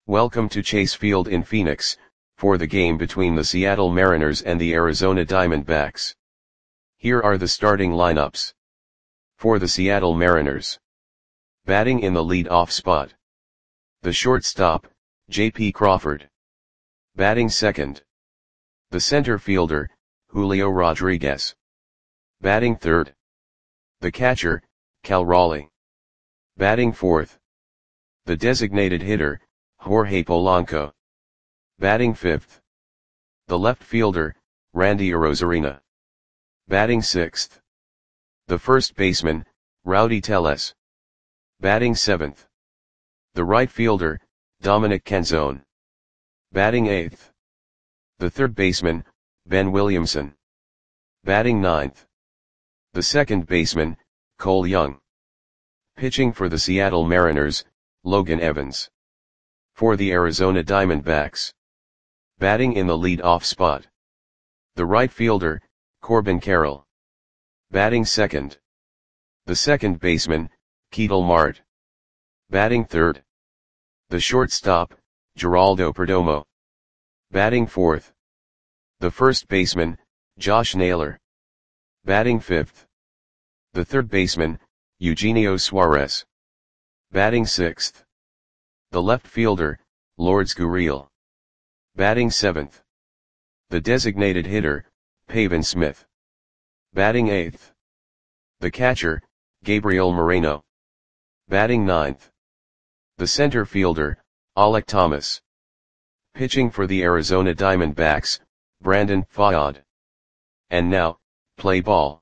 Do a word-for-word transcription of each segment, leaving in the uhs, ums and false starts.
Welcome to Chase Field in Phoenix, for the game between the Seattle Mariners and the Arizona Diamondbacks. Here are the starting lineups. For the Seattle Mariners. Batting in the lead-off spot. The shortstop, J P Crawford. Batting second. The center fielder, Julio Rodriguez. Batting third. The catcher, Cal Raleigh. Batting fourth. The designated hitter, Jorge Polanco. Batting fifth. The left fielder, Randy Arozarena. Batting sixth. The first baseman, Rowdy Tellez. Batting seventh. The right fielder, Dominic Canzone. Batting eighth. The third baseman, Ben Williamson. Batting ninth. The second baseman, Cole Young. Pitching for the Seattle Mariners, Logan Evans. For the Arizona Diamondbacks. Batting in the lead-off spot. The right fielder, Corbin Carroll. Batting second. The second baseman, Ketel Marte. Batting third. The shortstop, Geraldo Perdomo. Batting fourth. The first baseman, Josh Naylor. Batting fifth. The third baseman, Eugenio Suarez. Batting sixth. The left fielder, Lourdes Gurriel. Batting seventh. The designated hitter, Pavin Smith. Batting eighth. The catcher, Gabriel Moreno. Batting ninth. The center fielder, Alek Thomas. Pitching for the Arizona Diamondbacks, Brandon Pfaadt. And now, play ball.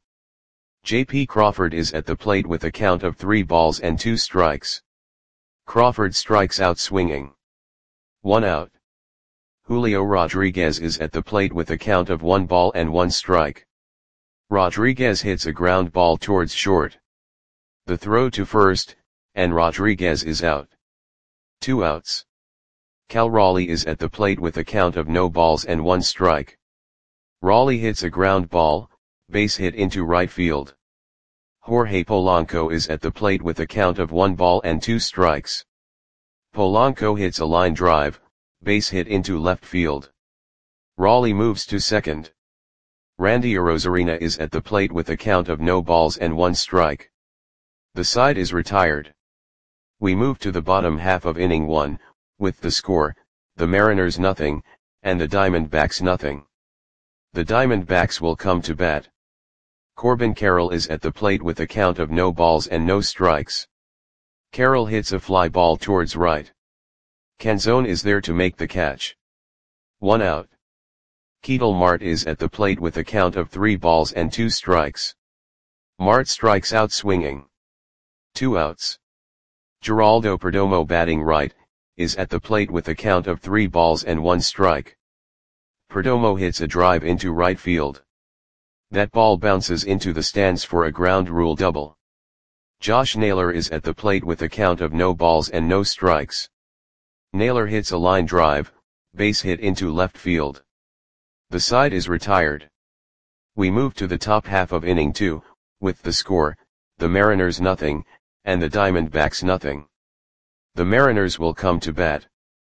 J P Crawford is at the plate with a count of three balls and two strikes. Crawford strikes out swinging. One out. Julio Rodriguez is at the plate with a count of one ball and one strike. Rodriguez hits a ground ball towards short. The throw to first, and Rodriguez is out. Two outs. Cal Raleigh is at the plate with a count of no balls and one strike. Raleigh hits a ground ball, base hit into right field. Jorge Polanco is at the plate with a count of one ball and two strikes. Polanco hits a line drive, base hit into left field. Raleigh moves to second. Randy Arozarena is at the plate with a count of no balls and one strike. The side is retired. We move to the bottom half of inning one, with the score, the Mariners nothing, and the Diamondbacks nothing. The Diamondbacks will come to bat. Corbin Carroll is at the plate with a count of no balls and no strikes. Carroll hits a fly ball towards right. Canzone is there to make the catch. One out. Ketel Marte is at the plate with a count of three balls and two strikes. Marte strikes out swinging. Two outs. Geraldo Perdomo batting right, is at the plate with a count of three balls and one strike. Perdomo hits a drive into right field. That ball bounces into the stands for a ground rule double. Josh Naylor is at the plate with a count of no balls and no strikes. Naylor hits a line drive, base hit into left field. The side is retired. We move to the top half of inning two, with the score, the Mariners nothing, and the Diamondbacks nothing. The Mariners will come to bat.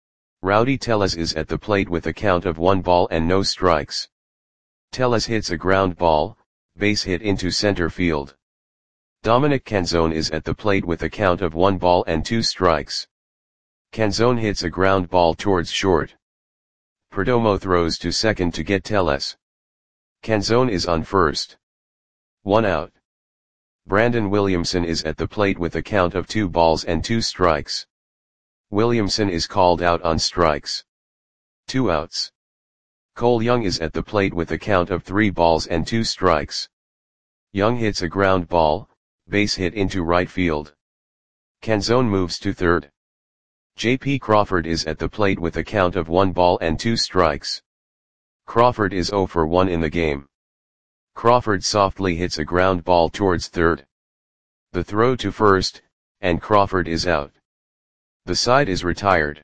Rowdy Tellez is at the plate with a count of one ball and no strikes. Tellez hits a ground ball, base hit into center field. Dominic Canzone is at the plate with a count of one ball and two strikes. Canzone hits a ground ball towards short. Perdomo throws to second to get Tellez. Canzone is on first. One out. Brandon Williamson is at the plate with a count of two balls and two strikes. Williamson is called out on strikes. Two outs. Cole Young is at the plate with a count of three balls and two strikes. Young hits a ground ball, base hit into right field. Canzone moves to third. J P Crawford is at the plate with a count of one ball and two strikes. Crawford is zero for one in the game. Crawford softly hits a ground ball towards third. The throw to first, and Crawford is out. The side is retired.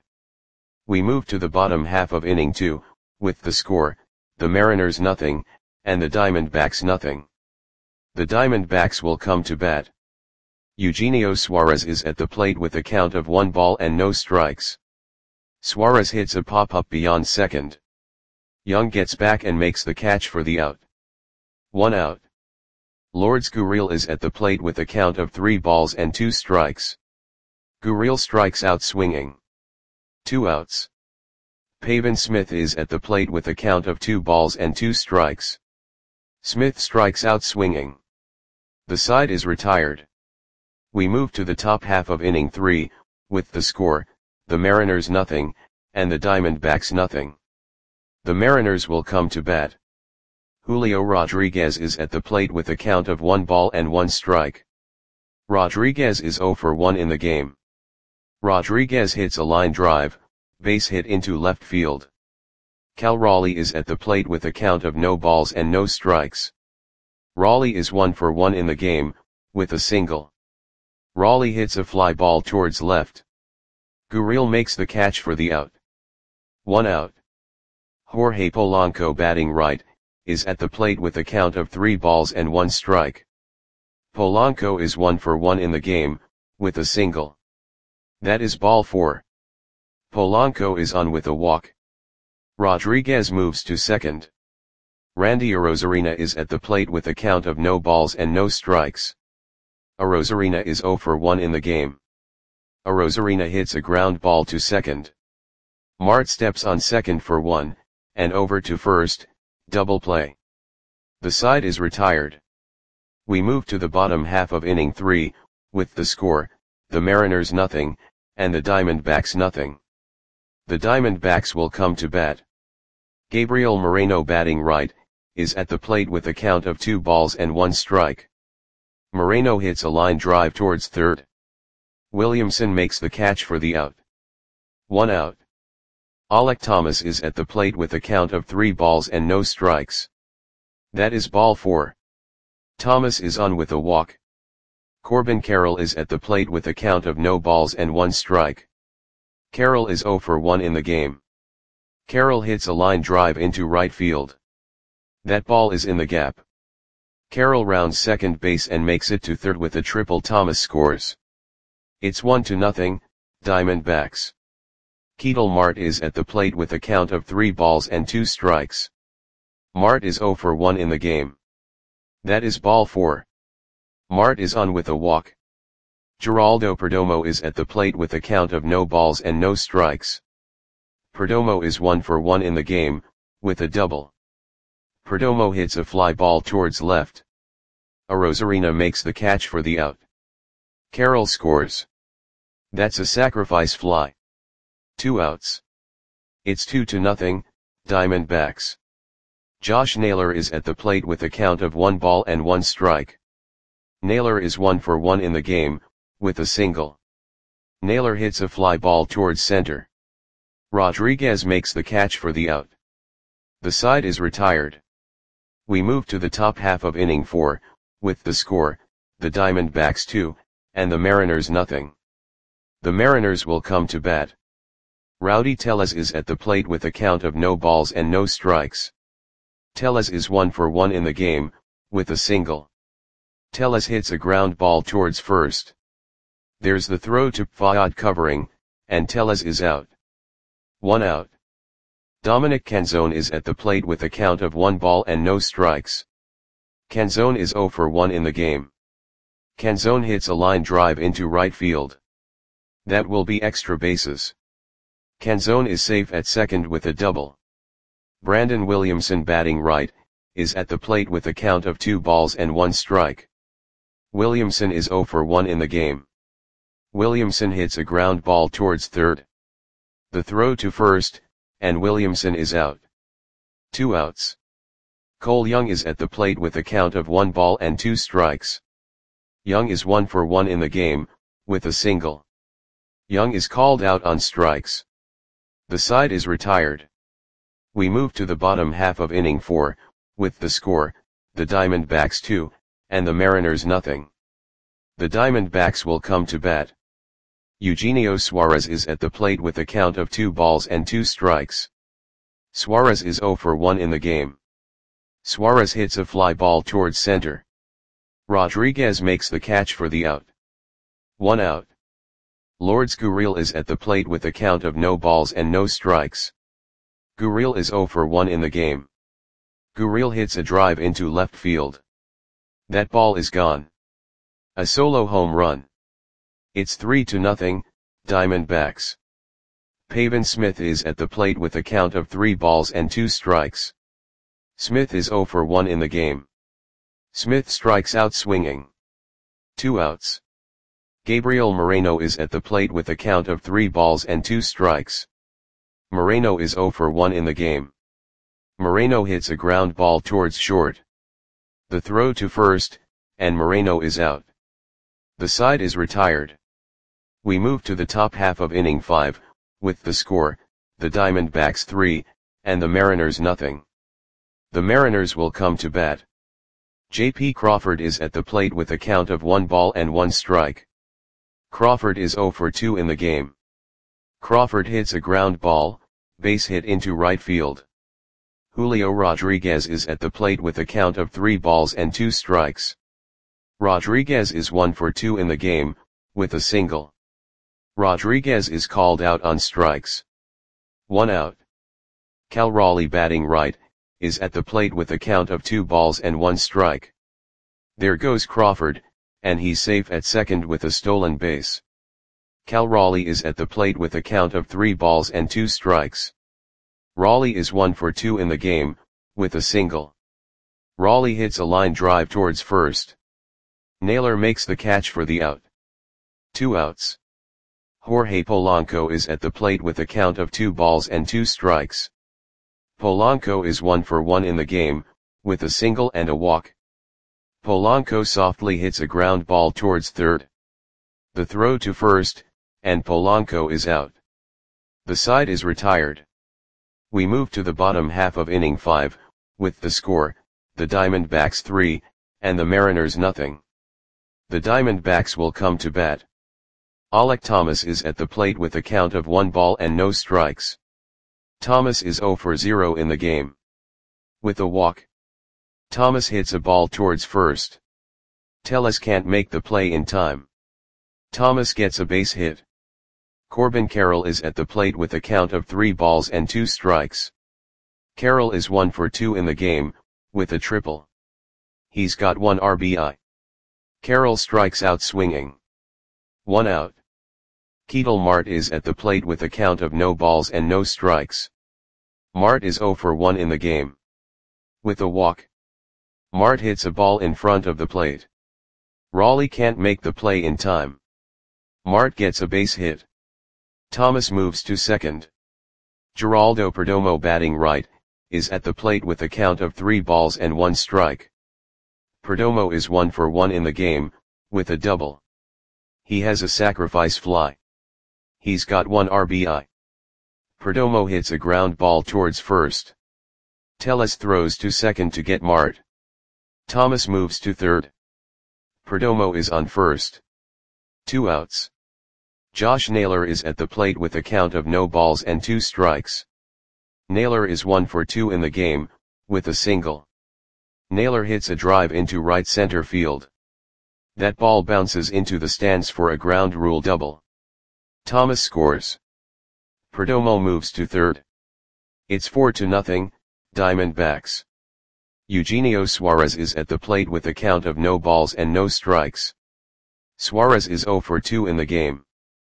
We move to the bottom half of inning two, with the score, the Mariners nothing, and the Diamondbacks nothing. The Diamondbacks will come to bat. Eugenio Suarez is at the plate with a count of one ball and no strikes. Suarez hits a pop-up beyond second. Young gets back and makes the catch for the out. One out. Lourdes Gurriel is at the plate with a count of three balls and two strikes. Gurriel strikes out swinging. Two outs. Pavin Smith is at the plate with a count of two balls and two strikes. Smith strikes out swinging. The side is retired. We move to the top half of inning three, with the score, the Mariners nothing, and the Diamondbacks nothing. The Mariners will come to bat. Julio Rodriguez is at the plate with a count of one ball and one strike. Rodriguez is oh for one in the game. Rodriguez hits a line drive, base hit into left field. Cal Raleigh is at the plate with a count of no balls and no strikes. Raleigh is one for one in the game, with a single. Raleigh hits a fly ball towards left. Gurriel makes the catch for the out. One out. Jorge Polanco, batting right, is at the plate with a count of three balls and one strike. Polanco is one for one in the game, with a single. That is ball four. Polanco is on with a walk. Rodriguez moves to second. Randy Arozarena is at the plate with a count of no balls and no strikes. Arozarena is oh for one in the game. Arozarena hits a ground ball to second. Mart steps on second for one, and over to first, double play. The side is retired. We move to the bottom half of inning three, with the score, the Mariners nothing, and the Diamondbacks nothing. The Diamondbacks will come to bat. Gabriel Moreno, batting right, is at the plate with a count of two balls and one strike. Moreno hits a line drive towards third. Williamson makes the catch for the out. One out. Alek Thomas is at the plate with a count of three balls and no strikes. That is ball four. Thomas is on with a walk. Corbin Carroll is at the plate with a count of no balls and one strike. Carroll is oh for one in the game. Carroll hits a line drive into right field. That ball is in the gap. Carroll rounds second base and makes it to third with a triple. Thomas scores. It's one to nothing, Diamondbacks. Ketel Marte is at the plate with a count of three balls and two strikes. Marte is oh for one in the game. That is ball four. Marte is on with a walk. Geraldo Perdomo is at the plate with a count of no balls and no strikes. Perdomo is one for one in the game, with a double. Perdomo hits a fly ball towards left. Arozarena makes the catch for the out. Carroll scores. That's a sacrifice fly. Two outs. It's two to nothing, Diamondbacks. Josh Naylor is at the plate with a count of one ball and one strike. Naylor is one for one in the game, with a single. Naylor hits a fly ball towards center. Rodriguez makes the catch for the out. The side is retired. We move to the top half of inning four, with the score, the Diamondbacks two, and the Mariners nothing. The Mariners will come to bat. Rowdy Tellez is at the plate with a count of no balls and no strikes. Tellez is one for one in the game, with a single. Tellez hits a ground ball towards first. There's the throw to Fayad covering, and Tellez is out. One out. Dominic Canzone is at the plate with a count of one ball and no strikes. Canzone is oh for one in the game. Canzone hits a line drive into right field. That will be extra bases. Canzone is safe at second with a double. Brandon Williamson, batting right, is at the plate with a count of two balls and one strike. Williamson is oh for one in the game. Williamson hits a ground ball towards third. The throw to first, and Williamson is out. Two outs. Cole Young is at the plate with a count of one ball and two strikes. Young is one for one in the game, with a single. Young is called out on strikes. The side is retired. We move to the bottom half of inning four, with the score, the Diamondbacks two, and the Mariners nothing. The Diamondbacks will come to bat. Eugenio Suarez is at the plate with a count of two balls and two strikes. Suarez is oh for one in the game. Suarez hits a fly ball towards center. Rodriguez makes the catch for the out. One out. Lourdes Gurriel is at the plate with a count of no balls and no strikes. Gurriel is zero for one in the game. Gurriel hits a drive into left field. That ball is gone. A solo home run. It's three to nothing, Diamondbacks. Pavin Smith is at the plate with a count of three balls and two strikes. Smith is zero for one in the game. Smith strikes out swinging. Two outs. Gabriel Moreno is at the plate with a count of three balls and two strikes. Moreno is zero for one in the game. Moreno hits a ground ball towards short. The throw to first, and Moreno is out. The side is retired. We move to the top half of inning five, with the score, the Diamondbacks three, and the Mariners nothing. The Mariners will come to bat. J P Crawford is at the plate with a count of one ball and one strike. Crawford is zero for two in the game. Crawford hits a ground ball, base hit into right field. Julio Rodriguez is at the plate with a count of three balls and two strikes. Rodriguez is one for two in the game, with a single. Rodriguez is called out on strikes. One out. Cal Raleigh, batting right, is at the plate with a count of two balls and one strike. There goes Crawford, and he's safe at second with a stolen base. Cal Raleigh is at the plate with a count of three balls and two strikes. Raleigh is one for two in the game, with a single. Raleigh hits a line drive towards first. Naylor makes the catch for the out. Two outs. Jorge Polanco is at the plate with a count of two balls and two strikes. Polanco is one for one in the game, with a single and a walk. Polanco softly hits a ground ball towards third. The throw to first, and Polanco is out. The side is retired. We move to the bottom half of inning five, with the score, the Diamondbacks three, and the Mariners nothing. The Diamondbacks will come to bat. Alek Thomas is at the plate with a count of one ball and no strikes. Thomas is zero for zero in the game. With a walk. Thomas hits a ball towards first. Tellez can't make the play in time. Thomas gets a base hit. Corbin Carroll is at the plate with a count of three balls and two strikes. Carroll is one for two in the game, with a triple. He's got one R B I. Carroll strikes out swinging. One out. Ketel Marte is at the plate with a count of no balls and no strikes. Marte is zero for one in the game. With a walk. Marte hits a ball in front of the plate. Raleigh can't make the play in time. Marte gets a base hit. Thomas moves to second. Geraldo Perdomo, batting right, is at the plate with a count of three balls and one strike. Perdomo is one for one in the game, with a double. He has a sacrifice fly. He's got one R B I. Perdomo hits a ground ball towards first. Tellez throws to second to get Marte. Thomas moves to third. Perdomo is on first. Two outs. Josh Naylor is at the plate with a count of no balls and two strikes. Naylor is one for two in the game, with a single. Naylor hits a drive into right center field. That ball bounces into the stands for a ground rule double. Thomas scores. Perdomo moves to third. It's four to nothing, Diamondbacks. Eugenio Suarez is at the plate with a count of no balls and no strikes. Suarez is zero for two in the game.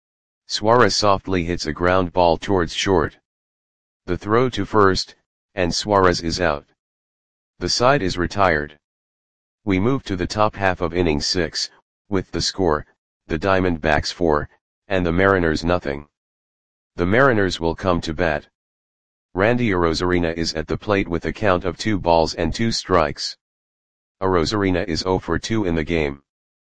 Suarez softly hits a ground ball towards short. The throw to first, and Suarez is out. The side is retired. We move to the top half of inning six, with the score, the Diamondbacks four, and the Mariners nothing. The Mariners will come to bat. Randy Arozarena is at the plate with a count of two balls and two strikes. Arozarena is zero for two in the game.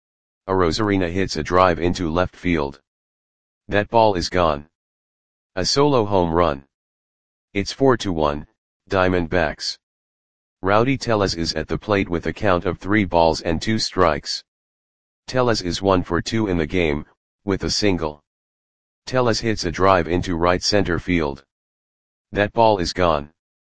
Arozarena hits a drive into left field. That ball is gone. A solo home run. It's four to one, Diamondbacks. Rowdy Tellez is at the plate with a count of three balls and two strikes. Tellez is one for two in the game, with a single. Tellez hits a drive into right center field. That ball is gone.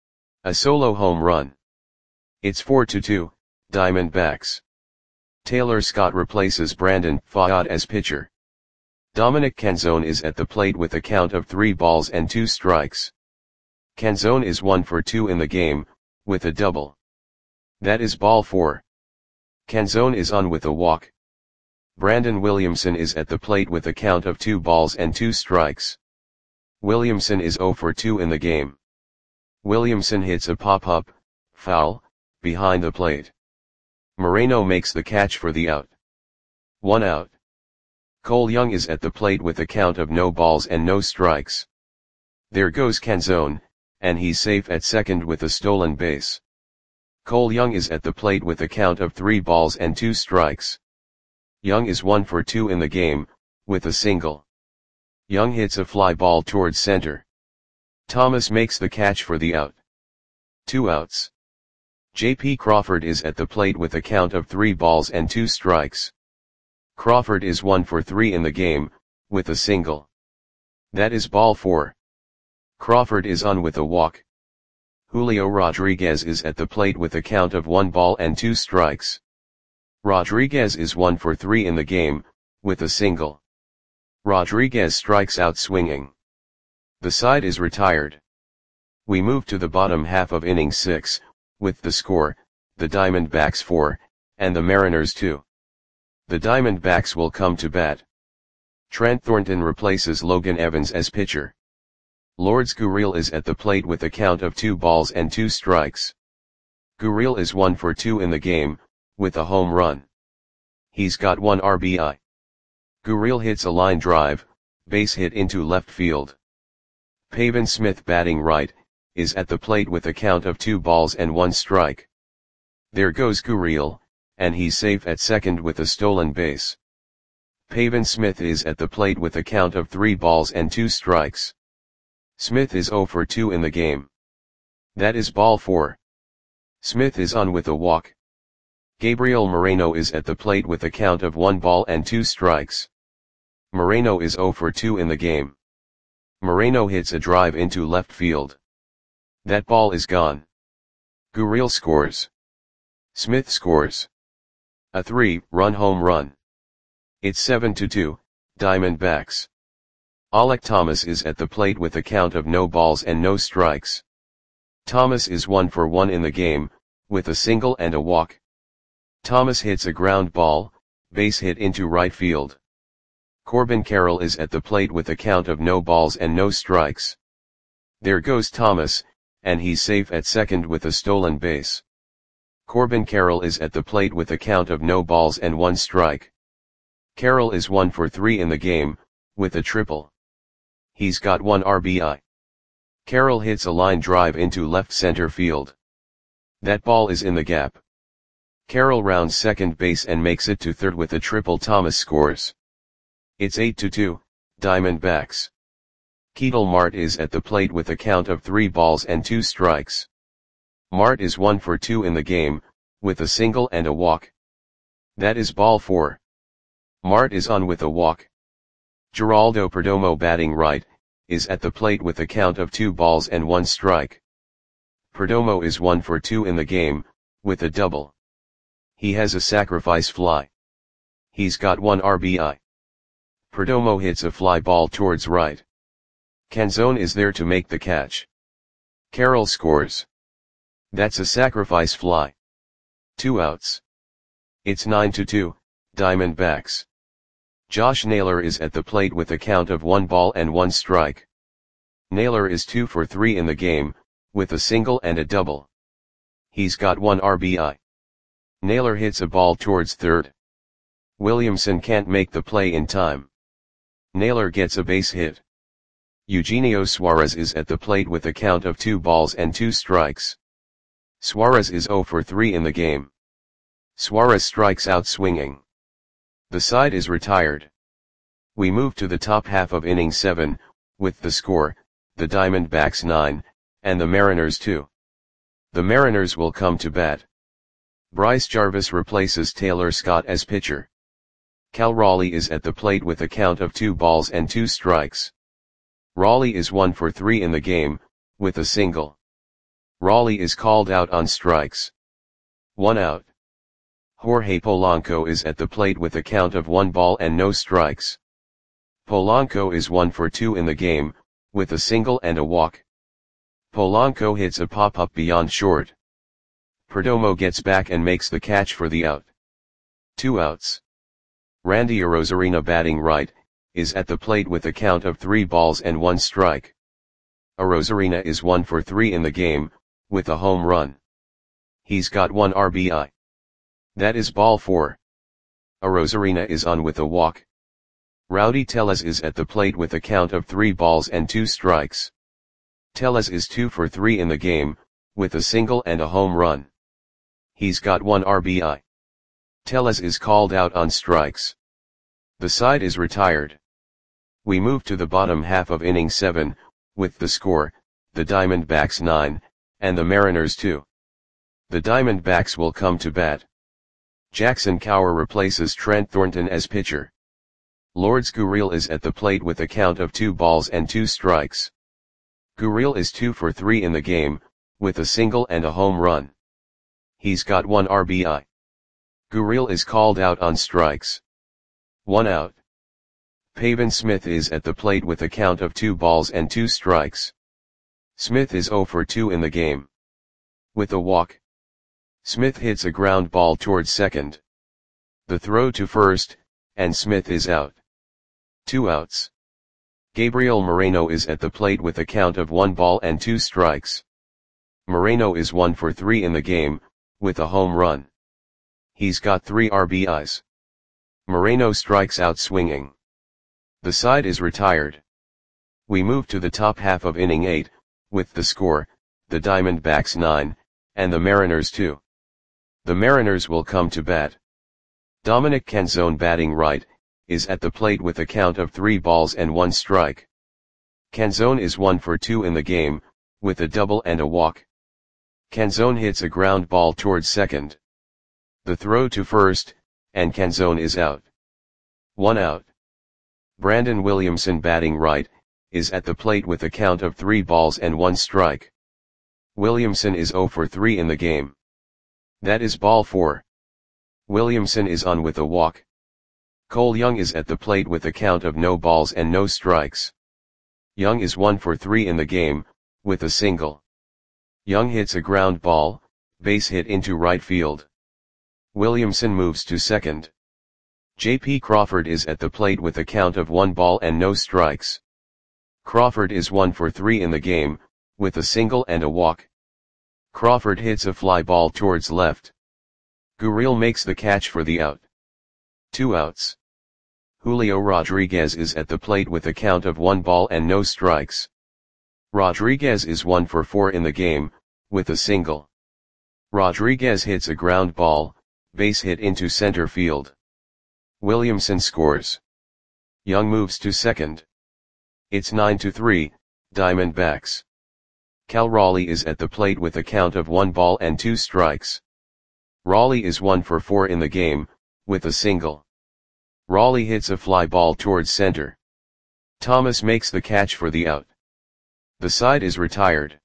A solo home run. It's four to two, Diamondbacks. Taylor Scott replaces Brandon Pfaadt as pitcher. Dominic Canzone is at the plate with a count of three balls and two strikes. Canzone is one for two in the game, with a double. That is ball four. Canzone is on with a walk. Brandon Williamson is at the plate with a count of two balls and two strikes. Williamson is zero for two in the game. Williamson hits a pop-up, foul, behind the plate. Moreno makes the catch for the out. One out. Cole Young is at the plate with a count of no balls and no strikes. There goes Canzone, and he's safe at second with a stolen base. Cole Young is at the plate with a count of three balls and two strikes. Young is one for two in the game, with a single. Young hits a fly ball towards center. Thomas makes the catch for the out. Two outs. J P Crawford is at the plate with a count of three balls and two strikes. Crawford is one for three in the game, with a single. That is ball four. Crawford is on with a walk. Julio Rodriguez is at the plate with a count of one ball and two strikes. Rodriguez is one for three in the game, with a single. Rodriguez strikes out swinging. The side is retired. We move to the bottom half of inning six, with the score, the Diamondbacks four, and the Mariners two. The Diamondbacks will come to bat. Trent Thornton replaces Logan Evans as pitcher. Lourdes Gurriel is at the plate with a count of two balls and two strikes. Gurriel is one for two in the game, with a home run. He's got one R B I. Gurriel hits a line drive, base hit into left field. Pavin Smith, batting right, is at the plate with a count of two balls and one strike. There goes Gurriel, and he's safe at second with a stolen base. Pavin Smith is at the plate with a count of three balls and two strikes. Smith is zero for two in the game. That is ball four. Smith is on with a walk. Gabriel Moreno is at the plate with a count of one ball and two strikes. Moreno is zero for two in the game. Moreno hits a drive into left field. That ball is gone. Gurriel scores. Smith scores. A three-run home run. It's seven to two, Diamondbacks. Alek Thomas is at the plate with a count of no balls and no strikes. Thomas is one for one in the game, with a single and a walk. Thomas hits a ground ball, base hit into right field. Corbin Carroll is at the plate with a count of no balls and no strikes. There goes Thomas, and he's safe at second with a stolen base. Corbin Carroll is at the plate with a count of no balls and one strike. Carroll is one for three in the game, with a triple. He's got one R B I. Carroll hits a line drive into left center field. That ball is in the gap. Carroll rounds second base and makes it to third with a triple. Thomas scores. It's eight to two, Diamondbacks. Ketel Marte is at the plate with a count of three balls and two strikes. Marte is one for two in the game, with a single and a walk. That is ball four. Marte is on with a walk. Geraldo Perdomo, batting right, is at the plate with a count of two balls and one strike. Perdomo is one for two in the game, with a double. He has a sacrifice fly. He's got one R B I. Perdomo hits a fly ball towards right. Canzone is there to make the catch. Carroll scores. That's a sacrifice fly. Two outs. It's nine to two, Diamondbacks. Josh Naylor is at the plate with a count of one ball and one strike. Naylor is two for three in the game, with a single and a double. He's got one R B I. Naylor hits a ball towards third. Williamson can't make the play in time. Naylor gets a base hit. Eugenio Suarez is at the plate with a count of two balls and two strikes. Suarez is zero for three in the game. Suarez strikes out swinging. The side is retired. We move to the top half of inning seven, with the score, the Diamondbacks nine, and the Mariners two. The Mariners will come to bat. Bryce Jarvis replaces Taylor Scott as pitcher. Cal Raleigh is at the plate with a count of two balls and two strikes. Raleigh is one for three in the game, with a single. Raleigh is called out on strikes. One out. Jorge Polanco is at the plate with a count of one ball and no strikes. Polanco is one for two in the game, with a single and a walk. Polanco hits a pop-up beyond short. Perdomo gets back and makes the catch for the out. Two outs. Randy Arozarena, batting right, is at the plate with a count of three balls and one strike. Arozarena is one for three in the game, with a home run. He's got one R B I. That is ball four. Arozarena is on with a walk. Rowdy Tellez is at the plate with a count of three balls and two strikes. Tellez is two for three in the game, with a single and a home run. He's got one R B I. Tellez is called out on strikes. The side is retired. We move to the bottom half of inning seven, with the score, the Diamondbacks nine, and the Mariners two. The Diamondbacks will come to bat. Jackson Kowar replaces Trent Thornton as pitcher. Lourdes Gurriel is at the plate with a count of two balls and two strikes. Gurriel is two for three in the game, with a single and a home run. He's got one R B I. Gurriel is called out on strikes. One out. Pavin Smith is at the plate with a count of two balls and two strikes. Smith is zero for two in the game. With a walk. Smith hits a ground ball towards second. The throw to first, and Smith is out. Two outs. Gabriel Moreno is at the plate with a count of one ball and two strikes. Moreno is one for three in the game, with a home run. He's got three R B Is. Moreno strikes out swinging. The side is retired. We move to the top half of inning eight, with the score, the Diamondbacks nine, and the Mariners two. The Mariners will come to bat. Dominic Canzone, batting right, is at the plate with a count of three balls and one strike. Canzone is one for two in the game, with a double and a walk. Canzone hits a ground ball towards second. The throw to first, and Canzone is out. One out. Brandon Williamson, batting right, is at the plate with a count of three balls and one strike. Williamson is zero for three in the game. That is ball four. Williamson is on with a walk. Cole Young is at the plate with a count of no balls and no strikes. Young is one for three in the game, with a single. Young hits a ground ball, base hit into right field. Williamson moves to second. J P Crawford is at the plate with a count of one ball and no strikes. Crawford is one for three in the game, with a single and a walk. Crawford hits a fly ball towards left. Gurriel makes the catch for the out. Two outs. Julio Rodriguez is at the plate with a count of one ball and no strikes. Rodriguez is one for four in the game, with a single. Rodriguez hits a ground ball, base hit into center field. Williamson scores. Young moves to second. It's nine to three, Diamondbacks. Cal Raleigh is at the plate with a count of one ball and two strikes. Raleigh is one for four in the game, with a single. Raleigh hits a fly ball towards center. Thomas makes the catch for the out. The side is retired.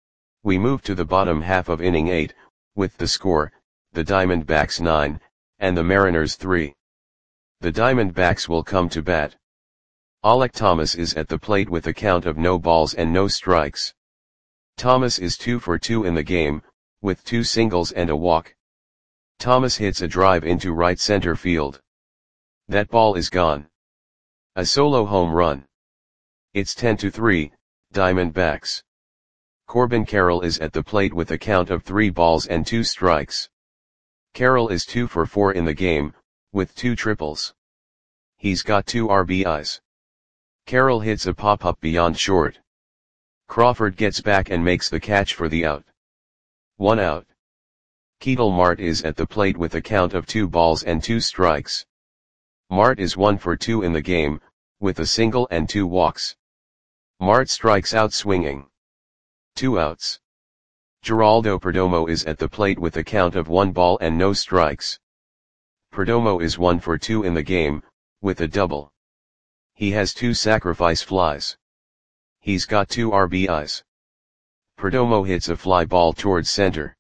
We move to the bottom half of inning eight, with the score, the Diamondbacks nine, and the Mariners three. The Diamondbacks will come to bat. Alek Thomas is at the plate with a count of no balls and no strikes. Thomas is two for two in the game, with two singles and a walk. Thomas hits a drive into right center field. That ball is gone. A solo home run. It's ten to three, Diamondbacks. Corbin Carroll is at the plate with a count of three balls and two strikes. Carroll is two for four in the game, with two triples. He's got two R B Is. Carroll hits a pop-up beyond short. Crawford gets back and makes the catch for the out. One out. Ketel Marte is at the plate with a count of two balls and two strikes. Marte is one for two in the game, with a single and two walks. Marte strikes out swinging. Two outs. Geraldo Perdomo is at the plate with a count of one ball and no strikes. Perdomo is one for two in the game, with a double. He has two sacrifice flies. He's got two R B Is. Perdomo hits a fly ball towards center.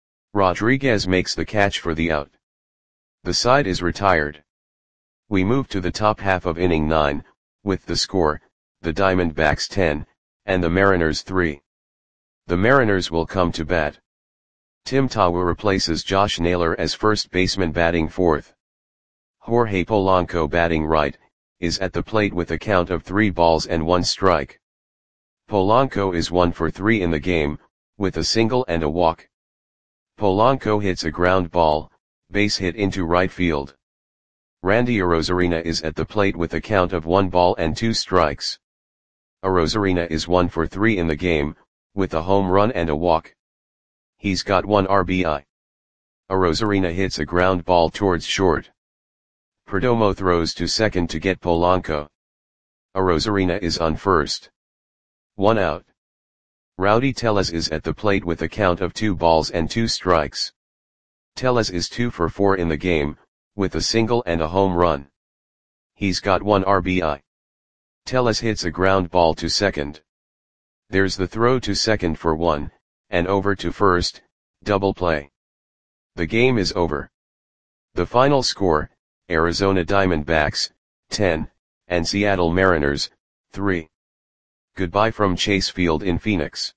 Rodriguez makes the catch for the out. The side is retired. We move to the top half of inning nine, with the score, the Diamondbacks ten, and the Mariners three. The Mariners will come to bat. Tim Tawa replaces Josh Naylor as first baseman batting fourth. Jorge Polanco batting right, is at the plate with a count of three balls and one strike. Polanco is one for three in the game, with a single and a walk. Polanco hits a ground ball, base hit into right field. Randy Arozarena is at the plate with a count of one ball and two strikes. Arozarena is one for three in the game, with a home run and a walk. He's got one R B I. Arozarena hits a ground ball towards short. Perdomo throws to second to get Polanco. Arozarena is on first. One out. Rowdy Tellez is at the plate with a count of two balls and two strikes. Tellez is two for four in the game, with a single and a home run. He's got one R B I. Tellez hits a ground ball to second. There's the throw to second for one, and over to first, double play. The game is over. The final score, Arizona Diamondbacks, ten, and Seattle Mariners, three. Goodbye from Chase Field in Phoenix.